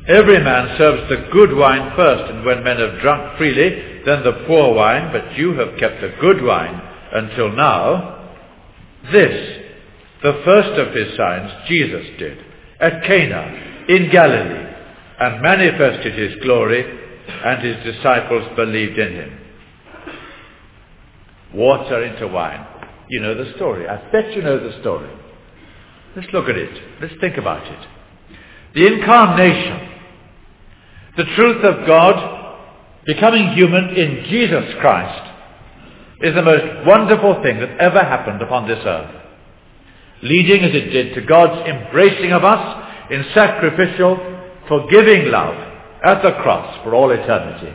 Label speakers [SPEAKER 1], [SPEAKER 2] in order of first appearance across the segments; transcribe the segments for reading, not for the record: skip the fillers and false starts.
[SPEAKER 1] Every man serves the good wine first, and when men have drunk freely, then the poor wine, but you have kept the good wine until now. This, the first of his signs, Jesus did at Cana in Galilee, and manifested his glory, and his disciples believed in him. Water into wine. You know the story. I bet you know the story. Let's look at it. Let's think about it. The incarnation, the truth of God becoming human in Jesus Christ, is the most wonderful thing that ever happened upon this earth, leading as it did to God's embracing of us in sacrificial, forgiving love at the cross for all eternity.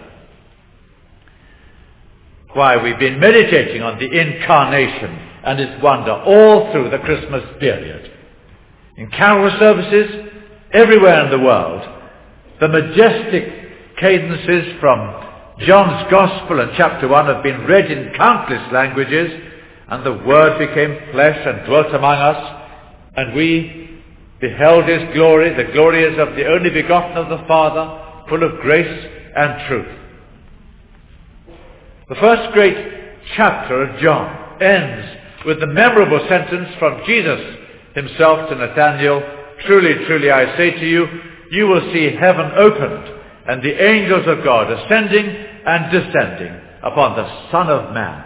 [SPEAKER 1] Why, we've been meditating on the incarnation and its wonder all through the Christmas period. In carol services everywhere in the world, the majestic cadences from John's Gospel and chapter 1 have been read in countless languages, and the Word became flesh and dwelt among us, and we beheld his glory. The glory is of the only begotten of the Father, full of grace and truth. The first great chapter of John ends with the memorable sentence from Jesus himself to Nathanael, "Truly, truly, I say to you, you will see heaven opened, and the angels of God ascending and descending upon the Son of Man."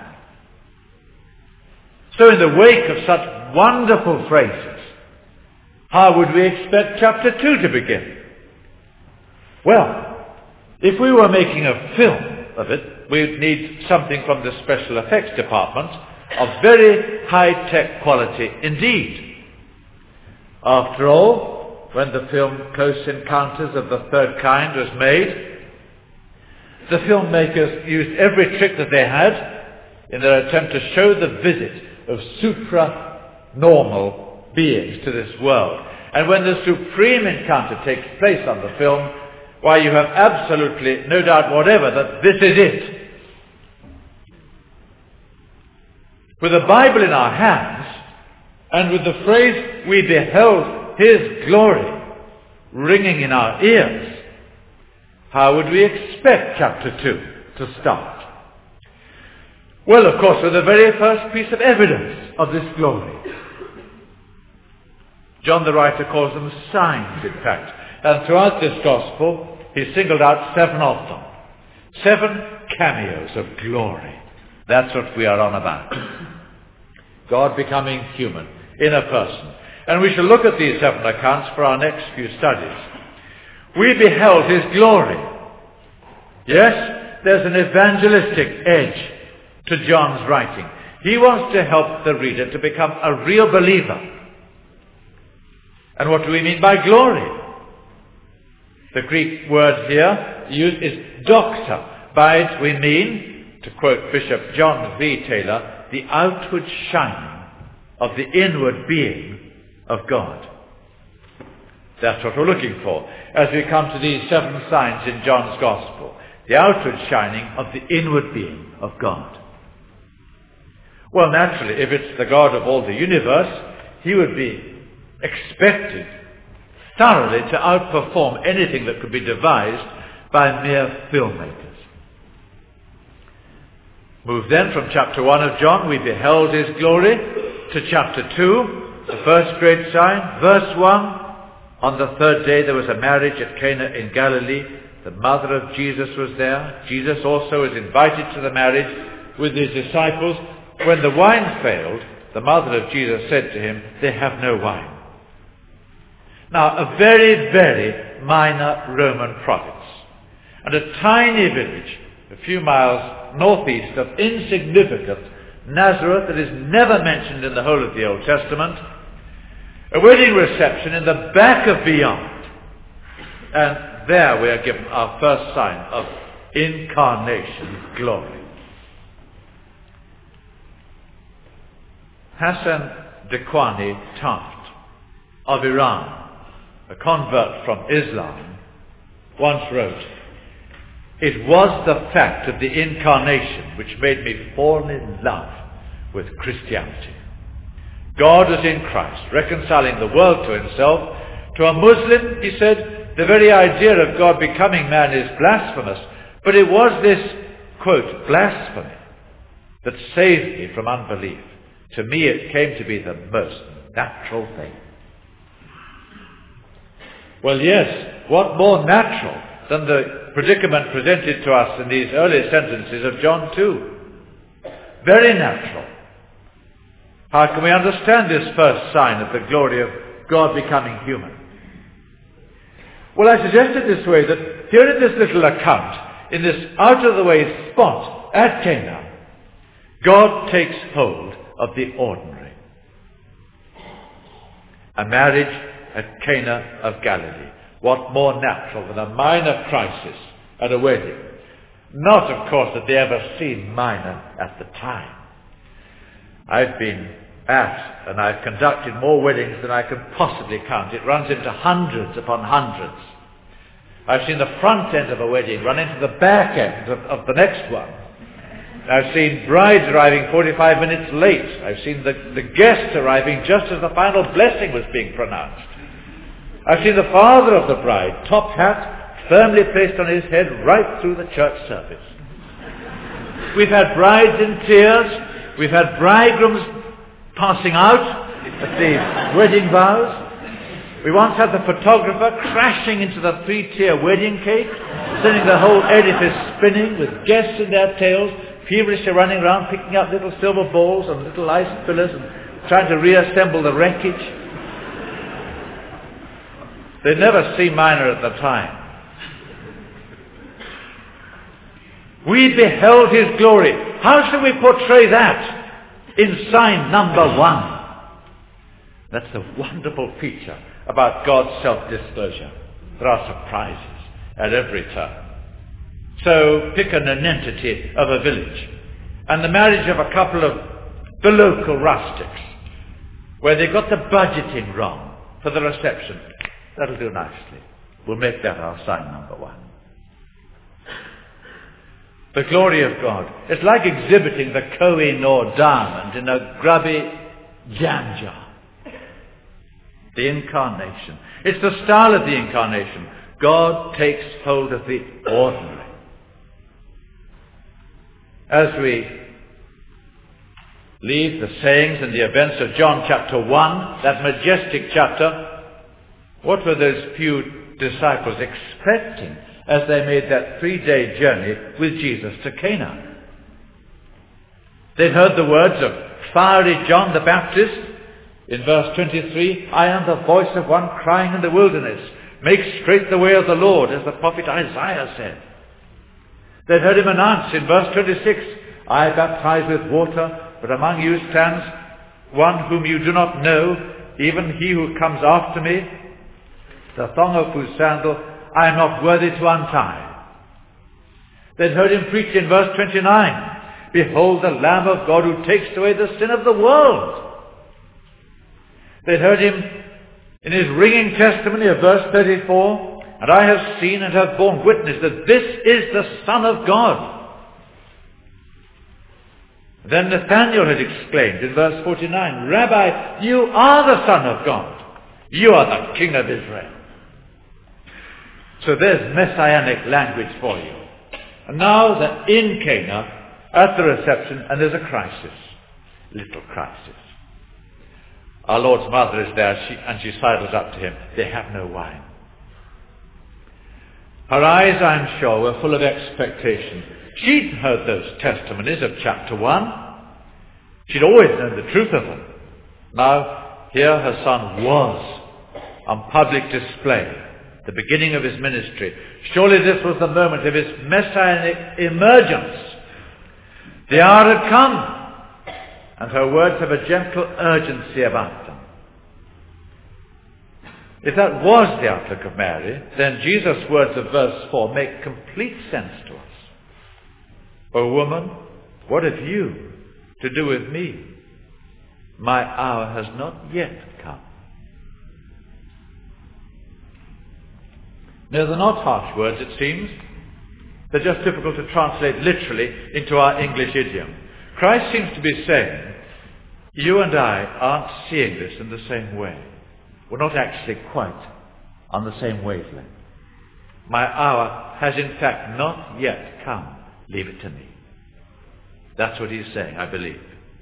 [SPEAKER 1] So in the wake of such wonderful phrases, how would we expect chapter 2 to begin? Well, if we were making a film of it, we'd need something from the special effects department of very high-tech quality indeed. After all, when the film Close Encounters of the Third Kind was made, the filmmakers used every trick that they had in their attempt to show the visit of supra-normal beings to this world. And when the supreme encounter takes place on the film, why, you have absolutely no doubt whatever that this is it. With the Bible in our hands, and with the phrase, "we beheld his glory," ringing in our ears, how would we expect chapter 2 to start? Well, of course, with the very first piece of evidence of this glory. John the writer calls them signs, in fact. And throughout this gospel, he singled out 7 of them. 7 cameos of glory. That's what we are on about. God becoming human in a person. And we shall look at these 7 accounts for our next few studies. We beheld his glory. Yes, there's an evangelistic edge to John's writing. He wants to help the reader to become a real believer. And what do we mean by glory? The Greek word here used is doxa. By it we mean, to quote Bishop John V. Taylor, the outward shining of the inward being of God. That's what we're looking for as we come to these 7 signs in John's Gospel. The outward shining of the inward being of God. Well, naturally, if it's the God of all the universe, he would be expected thoroughly to outperform anything that could be devised by mere filmmakers. Move then from chapter 1 of John, we beheld his glory, to chapter 2, the first great sign, verse 1, on the 3rd day there was a marriage at Cana in Galilee. The mother of Jesus was there. Jesus also was invited to the marriage with his disciples. When the wine failed, the mother of Jesus said to him, "They have no wine." Now, a very, very minor Roman province, and a tiny village a few miles northeast of insignificant Nazareth that is never mentioned in the whole of the Old Testament, a wedding reception in the back of beyond. And there we are given our first sign of incarnation glory. Hassan Dekwani Taft of Iran, a convert from Islam, once wrote, "It was the fact of the incarnation which made me fall in love with Christianity. God was in Christ, reconciling the world to himself. To a Muslim, he said, The very idea of God becoming man is blasphemous. But it was this, quote, blasphemy that saved me from unbelief. To me it came to be the most natural thing. Well, yes, what more natural than the predicament presented to us in these early sentences of John 2? Very natural. How can we understand this first sign of the glory of God becoming human? Well, I suggest it this way, that here in this little account, in this out-of-the-way spot at Cana, God takes hold of the ordinary. A marriage at Cana of Galilee. What more natural than a minor crisis at a wedding? Not, of course, that they ever seemed minor at the time. I've been at and I've conducted more weddings than I can possibly count. It runs into hundreds upon hundreds. I've seen the front end of a wedding run into the back end of the next one. I've seen brides arriving 45 minutes late. I've seen the guests arriving just as the final blessing was being pronounced. I've seen the father of the bride, top hat, firmly placed on his head right through the church service. We've had brides in tears. We've had bridegrooms passing out at the wedding vows. We once had the photographer crashing into the 3-tier wedding cake, sending the whole edifice spinning with guests in their tails, feverishly running around picking up little silver balls and little ice fillers and trying to reassemble the wreckage. They never seemed minor at the time. We beheld his glory. How shall we portray that in sign number 1? That's the wonderful feature about God's self-disclosure. There are surprises at every turn. So pick an entity of a village and the marriage of a couple of the local rustics where they got the budgeting wrong for the reception. That'll do nicely. We'll make that our sign number 1. The glory of God. It's like exhibiting the Koh-i-Noor diamond in a grubby jam jar. The incarnation. It's the style of the incarnation. God takes hold of the ordinary. As we leave the sayings and the events of John chapter 1, that majestic chapter, what were those few disciples expecting as they made that 3-day journey with Jesus to Cana? They'd heard the words of fiery John the Baptist. In verse 23, I am the voice of one crying in the wilderness, make straight the way of the Lord, as the prophet Isaiah said. They'd heard him announce in verse 26, I baptize with water, but among you stands one whom you do not know, even he who comes after me, the thong of whose sandal I am not worthy to untie. They'd heard him preach in verse 29, behold the Lamb of God who takes away the sin of the world. They'd heard him in his ringing testimony of verse 34, and I have seen and have borne witness that this is the Son of God. Then Nathanael had exclaimed in verse 49, Rabbi, you are the Son of God. You are the King of Israel. So there's messianic language for you. And now they're in Cana at the reception, and there's a crisis. Little crisis. Our Lord's mother is there, and she sidles up to him. They have no wine. Her eyes, I'm sure, were full of expectation. She'd heard those testimonies of chapter 1. She'd always known the truth of them. Now, here her son was on public display, the beginning of his ministry. Surely this was the moment of his messianic emergence. The hour had come. And her words have a gentle urgency about them. If that was the outlook of Mary, then Jesus' words of verse 4 make complete sense to us. O woman, what have you to do with me? My hour has not yet come. Now, they're not harsh words, it seems. They're just difficult to translate literally into our English idiom. Christ seems to be saying, you and I aren't seeing this in the same way. We're not actually quite on the same wavelength. My hour has in fact not yet come. Leave it to me. That's what he's saying, I believe.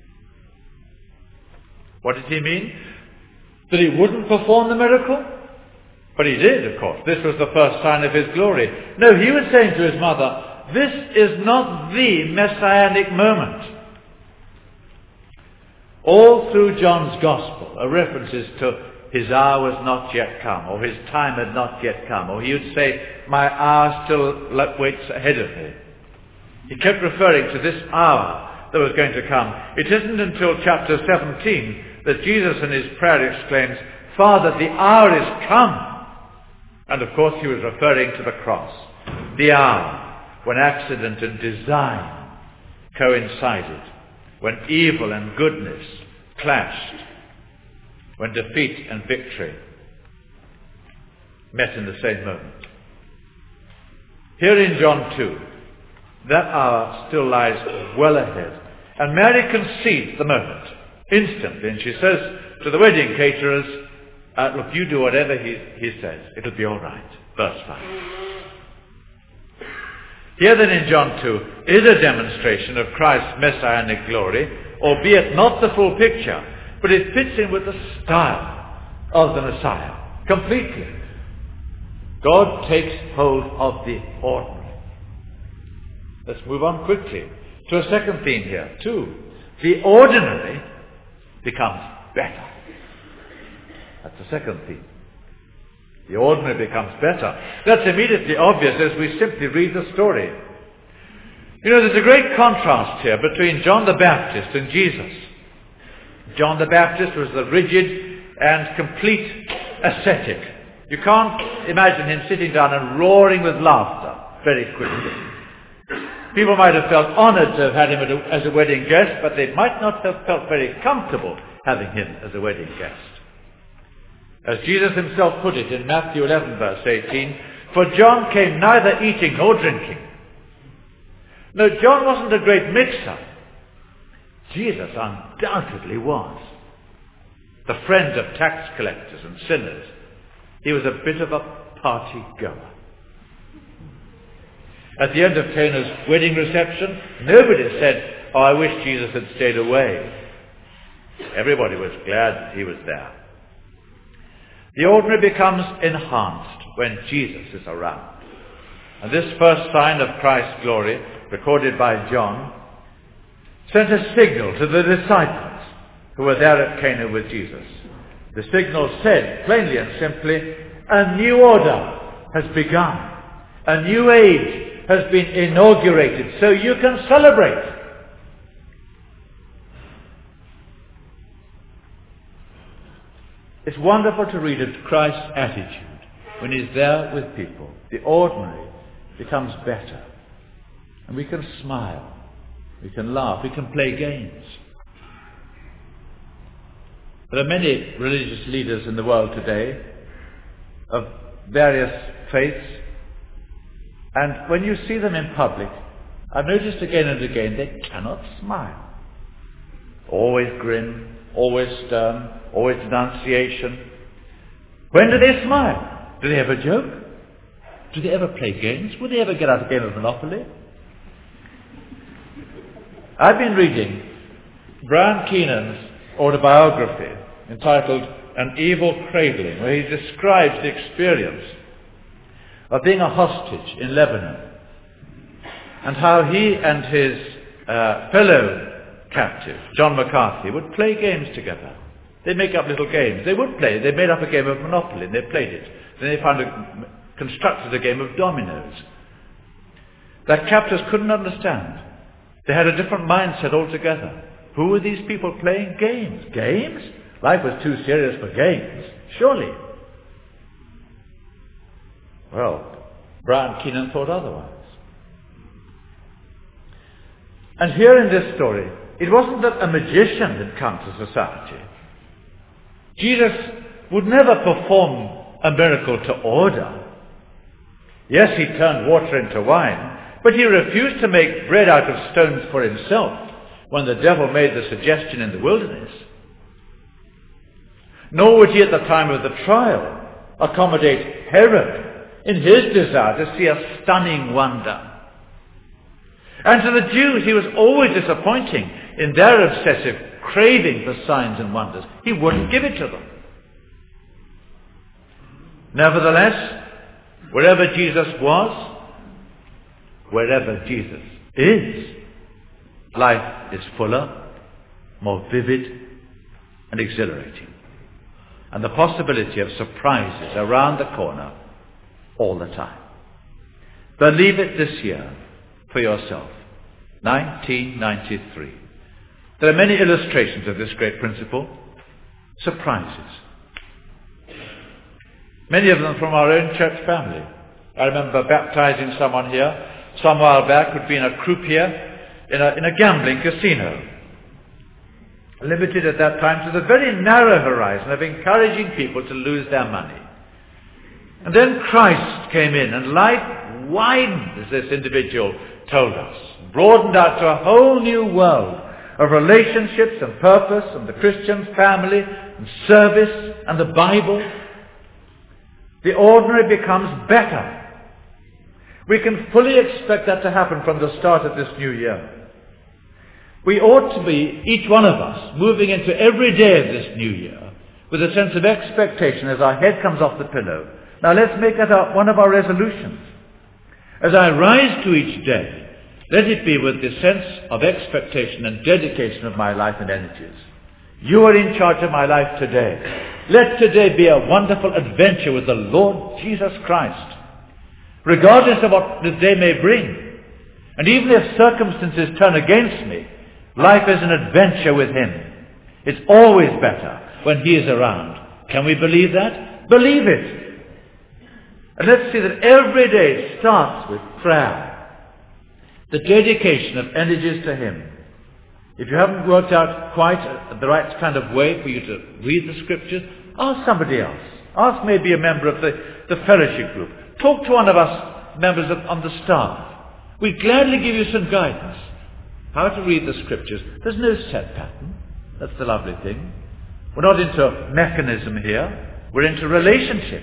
[SPEAKER 1] What did he mean? That he wouldn't perform the miracle? But he did, of course. This was the first sign of his glory. No, he was saying to his mother, this is not the messianic moment. All through John's Gospel are references to his hour was not yet come, or his time had not yet come, or he would say, my hour still waits ahead of me. He kept referring to this hour that was going to come. It isn't until chapter 17 that Jesus in his prayer exclaims, Father, the hour is come. And of course he was referring to the cross, the hour when accident and design coincided, when evil and goodness clashed, when defeat and victory met in the same moment. Here in John 2, that hour still lies well ahead. And Mary concedes the moment instantly, and she says to the wedding caterers, look, you do whatever he says. It'll be all right. Verse 5. Here then in John 2 is a demonstration of Christ's messianic glory, albeit not the full picture, but it fits in with the style of the Messiah completely. God takes hold of the ordinary. Let's move on quickly to a second theme here, too. The ordinary becomes better. That's the second theme. The ordinary becomes better. That's immediately obvious as we simply read the story. You know, there's a great contrast here between John the Baptist and Jesus. John the Baptist was the rigid and complete ascetic. You can't imagine him sitting down and roaring with laughter very quickly. People might have felt honored to have had him as a wedding guest, but they might not have felt very comfortable having him as a wedding guest. As Jesus himself put it in Matthew 11 verse 18, for John came neither eating nor drinking. No, John wasn't a great mixer. Jesus undoubtedly was. The friend of tax collectors and sinners. He was a bit of a party goer. At the end of Cana's wedding reception, nobody said, I wish Jesus had stayed away. Everybody was glad that he was there. The ordinary becomes enhanced when Jesus is around. And this first sign of Christ's glory, recorded by John, sent a signal to the disciples who were there at Cana with Jesus. The signal said, plainly and simply, a new order has begun. A new age has been inaugurated, so you can celebrate. It's wonderful to read of Christ's attitude when he's there with people. The ordinary becomes better. And we can smile. We can laugh. We can play games. There are many religious leaders in the world today of various faiths. And when you see them in public, I've noticed again and again, they cannot smile. Always grin, always stern, always denunciation. When do they smile? Do they ever joke? Do they ever play games? Will they ever get out a game of Monopoly? I've been reading Brian Keenan's autobiography entitled An Evil Cradling, where he describes the experience of being a hostage in Lebanon and how he and his fellow captive, John McCarthy, would play games together. They'd make up little games. They would play. They made up a game of Monopoly and they played it. Then they constructed a game of dominoes. Their captors couldn't understand. They had a different mindset altogether. Who were these people playing games? Games? Life was too serious for games, surely. Well, Brian Keenan thought otherwise. And here in this story, it wasn't that a magician had come to society. Jesus would never perform a miracle to order. Yes, he turned water into wine, but he refused to make bread out of stones for himself when the devil made the suggestion in the wilderness. Nor would he at the time of the trial accommodate Herod in his desire to see a stunning wonder. And to the Jews, he was always disappointing in their obsessive craving for signs and wonders. He wouldn't give it to them. Nevertheless, wherever Jesus was, wherever Jesus is, life is fuller, more vivid, and exhilarating. And the possibility of surprises around the corner all the time. Believe it this year for yourself. 1993. There are many illustrations of this great principle. Surprises. Many of them from our own church family. I remember baptizing someone here some while back who'd been a croupier in a gambling casino. Limited at that time to the very narrow horizon of encouraging people to lose their money. And then Christ came in and life widened, as this individual told us, broadened out to a whole new world of relationships and purpose and the Christian family and service and the Bible. The ordinary becomes better. We can fully expect that to happen from the start of this new year. We ought to be, each one of us, moving into every day of this new year with a sense of expectation as our head comes off the pillow. Now let's make that one of our resolutions. As I rise to each day, let it be with the sense of expectation and dedication of my life and energies. You are in charge of my life today. Let today be a wonderful adventure with the Lord Jesus Christ, regardless of what the day may bring. And even if circumstances turn against me, life is an adventure with Him. It's always better when He is around. Can we believe that? Believe it. And let's see that every day starts with prayer. The dedication of energies to Him. If you haven't worked out quite the right kind of way for you to read the Scriptures, ask somebody else. Ask maybe a member of the fellowship group. Talk to one of us members on the staff. We gladly give you some guidance. How to read the Scriptures. There's no set pattern. That's the lovely thing. We're not into mechanism here. We're into relationship.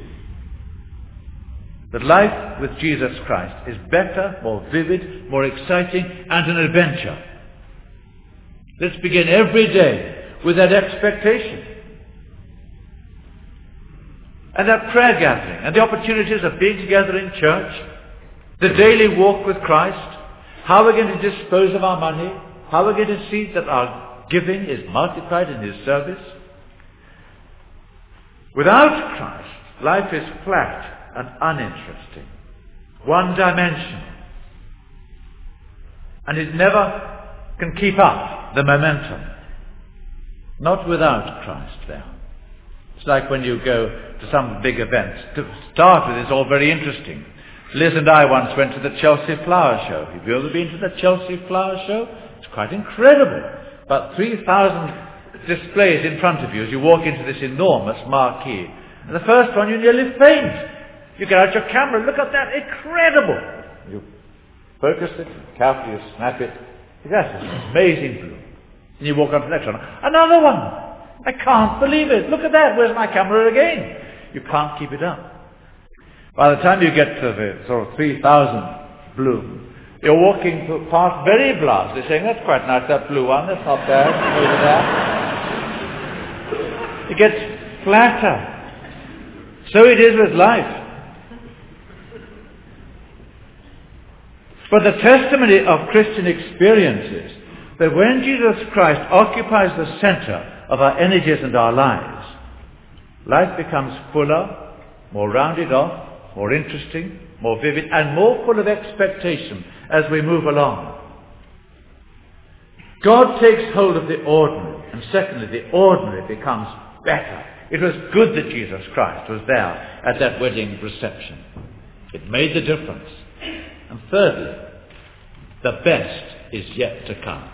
[SPEAKER 1] That life with Jesus Christ is better, more vivid, more exciting, and an adventure. Let's begin every day with that expectation. And that prayer gathering, and the opportunities of being together in church, the daily walk with Christ, how we're going to dispose of our money, how we're going to see that our giving is multiplied in His service. Without Christ, life is flat and uninteresting, one-dimensional, and it never can keep up the momentum. Not without Christ there. It's like when you go to some big events. To start with, it's all very interesting. Liz and I once went to the Chelsea Flower Show. Have you ever been to the Chelsea Flower Show? It's quite incredible. About 3,000 displays in front of you as you walk into this enormous marquee. And the first one, you nearly faint. You get out your camera, look at that, incredible! You focus it, carefully you snap it. That's an amazing blue. And you walk on to the next one. Another one! I can't believe it. Look at that. Where's my camera again? You can't keep it up. By the time you get to the sort of 3,000 bloom, you're walking past very blithely saying, that's quite nice, that blue one, that's not bad, over there. It gets flatter. So it is with life. But the testimony of Christian experience is that when Jesus Christ occupies the center of our energies and our lives, life becomes fuller, more rounded off, more interesting, more vivid, and more full of expectation as we move along. God takes hold of the ordinary, and secondly, the ordinary becomes better. It was good that Jesus Christ was there at that wedding reception. It made the difference. And thirdly, the best is yet to come.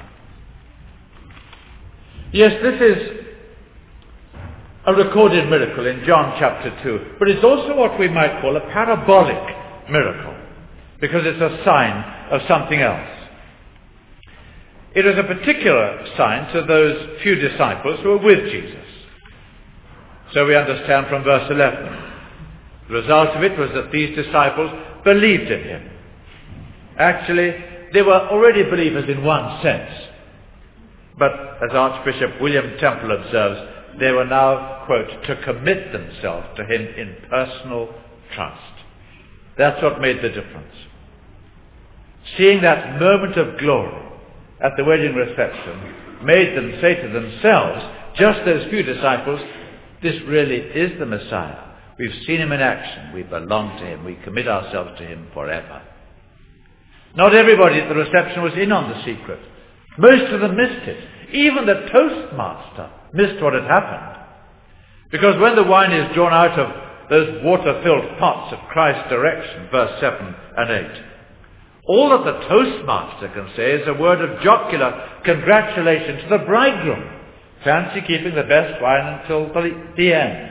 [SPEAKER 1] Yes, this is a recorded miracle in John chapter 2, but it's also what we might call a parabolic miracle, because it's a sign of something else. It is a particular sign to those few disciples who were with Jesus. So we understand from verse 11. The result of it was that these disciples believed in him. Actually, they were already believers in one sense. But as Archbishop William Temple observes, they were now, quote, to commit themselves to him in personal trust. That's what made the difference. Seeing that moment of glory at the wedding reception made them say to themselves, just those few disciples, this really is the Messiah. We've seen him in action. We belong to him. We commit ourselves to him forever. Not everybody at the reception was in on the secret. Most of them missed it. Even the toastmaster missed what had happened. Because when the wine is drawn out of those water-filled pots at Christ's direction, verse 7 and 8, all that the toastmaster can say is a word of jocular congratulation to the bridegroom. Fancy keeping the best wine until the end.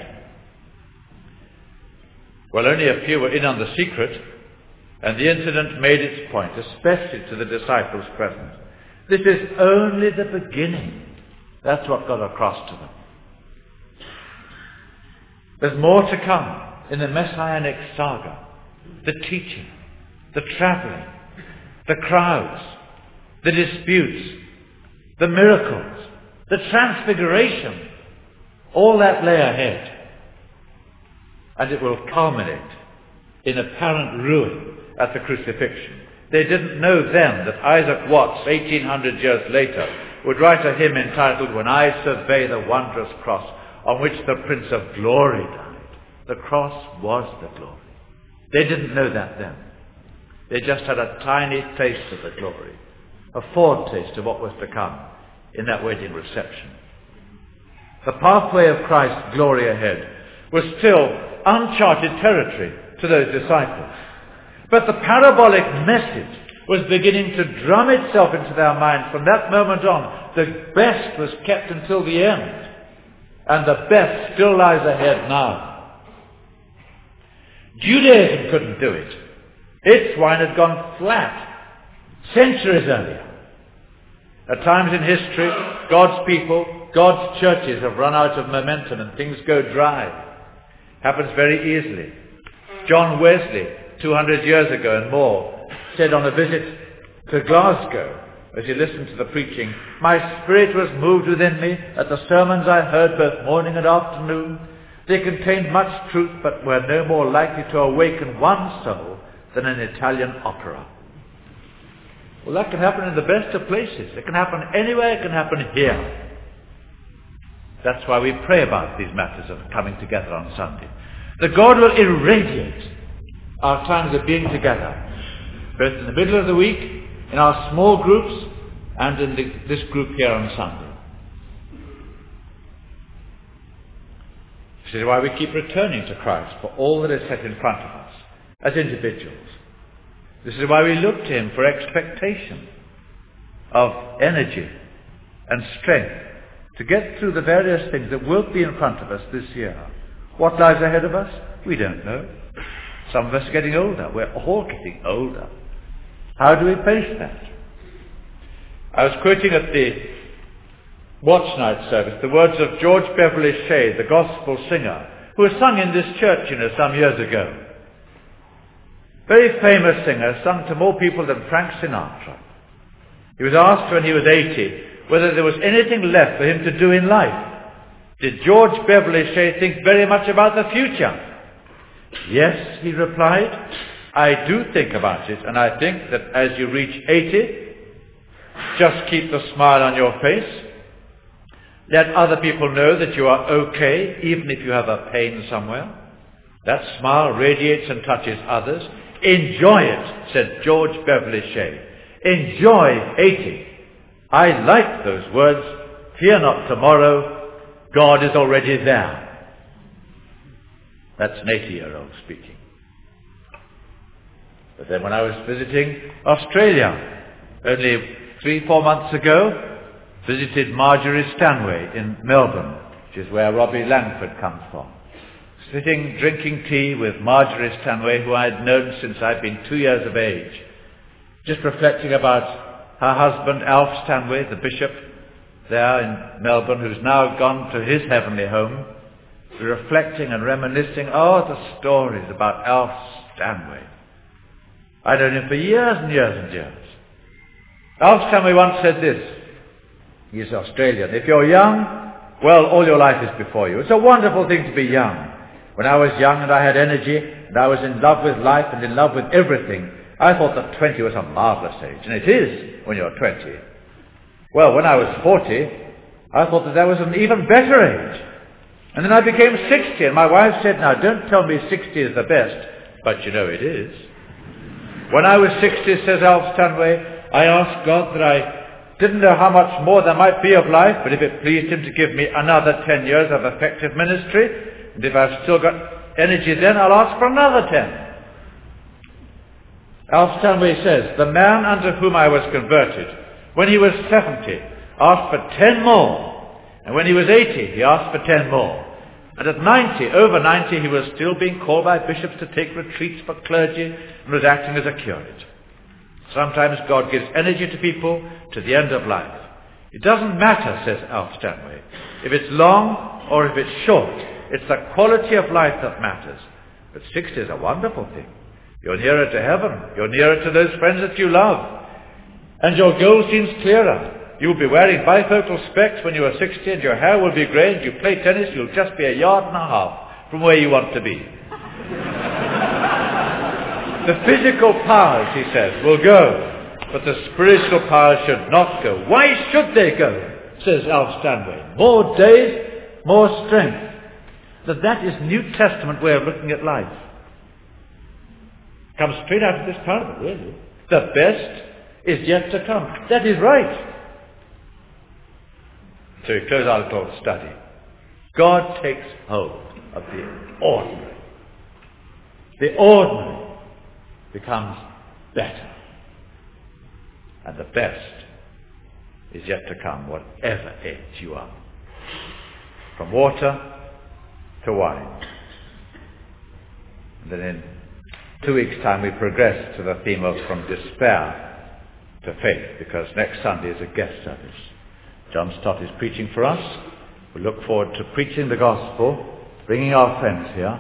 [SPEAKER 1] Well, only a few were in on the secret, and the incident made its point, especially to the disciples present. This is only the beginning. That's what got across to them. There's more to come in the Messianic saga. The teaching, the traveling, the crowds, the disputes, the miracles, the transfiguration. All that lay ahead. And it will culminate in apparent ruin at the crucifixion. They didn't know then that Isaac Watts, 1800 years later, would write a hymn entitled, "When I Survey the Wondrous Cross, on which the Prince of Glory died." The cross was the glory. They didn't know that then. They just had a tiny taste of the glory, a foretaste of what was to come in that wedding reception. The pathway of Christ's glory ahead was still uncharted territory to those disciples. But the parabolic message was beginning to drum itself into their minds from that moment on. The best was kept until the end, and the best still lies ahead now. Judaism couldn't do it. Its wine had gone flat centuries earlier. At times in history, God's people, God's churches have run out of momentum and things go dry. Happens very easily. John Wesley, 200 years ago and more, said on a visit to Glasgow, as he listened to the preaching, "My spirit was moved within me at the sermons I heard both morning and afternoon. They contained much truth, but were no more likely to awaken one soul than an Italian opera." Well, that can happen in the best of places. It can happen anywhere. It can happen here. That's why we pray about these matters of coming together on Sunday. That God will irradiate our times of being together, both in the middle of the week, in our small groups, and in this group here on Sunday. This is why we keep returning to Christ for all that is set in front of us as individuals. This is why we look to him for expectation of energy and strength to get through the various things that will be in front of us this year. What lies ahead of us? We don't know. Some of us are getting older. We're all getting older. How do we face that? I was quoting at the Watch Night service the words of George Beverly Shea, the gospel singer, who was sung in this church, some years ago. Very famous singer, sung to more people than Frank Sinatra. He was asked when he was 80 whether there was anything left for him to do in life. Did George Beverly Shea think very much about the future? Yes, he replied, I do think about it, and I think that as you reach 80, just keep the smile on your face. Let other people know that you are okay, even if you have a pain somewhere. That smile radiates and touches others. Enjoy it, said George Beverly Shea. Enjoy 80. I like those words. Fear not tomorrow. God is already there. That's an 80-year-old speaking. But then when I was visiting Australia, only 3-4 months ago, visited Marjorie Stanway in Melbourne, which is where Robbie Langford comes from. Sitting, drinking tea with Marjorie Stanway, who I had known since I'd been 2 years of age, just reflecting about her husband, Alf Stanway, the bishop there in Melbourne, who's now gone to his heavenly home. reflecting and reminiscing. Oh, the stories about Alf Stanway. I'd known him for years and years and years. Alf Stanway once said this. He's Australian. If you're young, well, all your life is before you. It's a wonderful thing to be young. When I was young and I had energy and I was in love with life and in love with everything, I thought that 20 was a marvellous age. And it is when you're 20. Well, when I was 40, I thought that was an even better age. And then I became 60, and my wife said, now don't tell me 60 is the best, but you know it is. When I was 60, says Alf Stanway, I asked God that I didn't know how much more there might be of life, but if it pleased him to give me another 10 years of effective ministry, and if I've still got energy then, I'll ask for another 10. Alf Stanway says, the man under whom I was converted, when he was 70, asked for 10 more. And when he was 80, he asked for 10 more. And at 90, over 90, he was still being called by bishops to take retreats for clergy and was acting as a curate. Sometimes God gives energy to people to the end of life. It doesn't matter, says Alf Stanway, if it's long or if it's short. It's the quality of life that matters. But 60 is a wonderful thing. You're nearer to heaven. You're nearer to those friends that you love. And your goal seems clearer. You'll be wearing bifocal specs when you are 60, and your hair will be grey, and you play tennis, you'll just be a yard and a half from where you want to be. The physical powers, he says, will go, but the spiritual powers should not go. Why should they go, says Alf Stanway? More days, more strength. That is New Testament way of looking at life. Comes straight out of this parable, really. The best is yet to come. That is right. So we close our little study. God takes hold of the ordinary. The ordinary becomes better. And the best is yet to come, whatever age you are. From water to wine. And then in 2 weeks' time we progress to the theme of from despair to faith, because next Sunday is a guest service. John Stott is preaching for us. We look forward to preaching the gospel, bringing our friends here,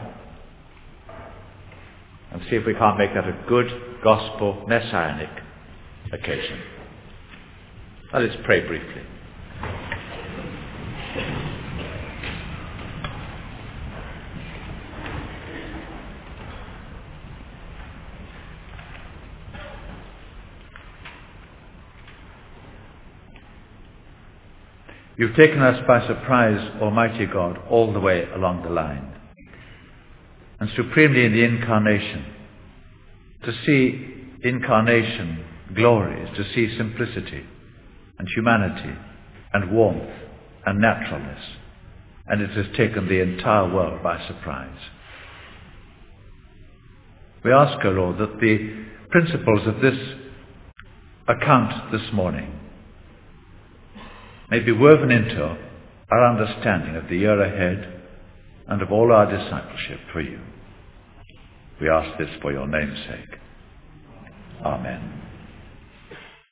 [SPEAKER 1] and see if we can't make that a good gospel messianic occasion. Now let's pray briefly. You've taken us by surprise, Almighty God, all the way along the line. And supremely in the Incarnation. To see Incarnation glory is to see simplicity and humanity and warmth and naturalness. And it has taken the entire world by surprise. We ask, O Lord, that the principles of this account this morning may be woven into our understanding of the year ahead and of all our discipleship for you. We ask this for your name's sake. Amen.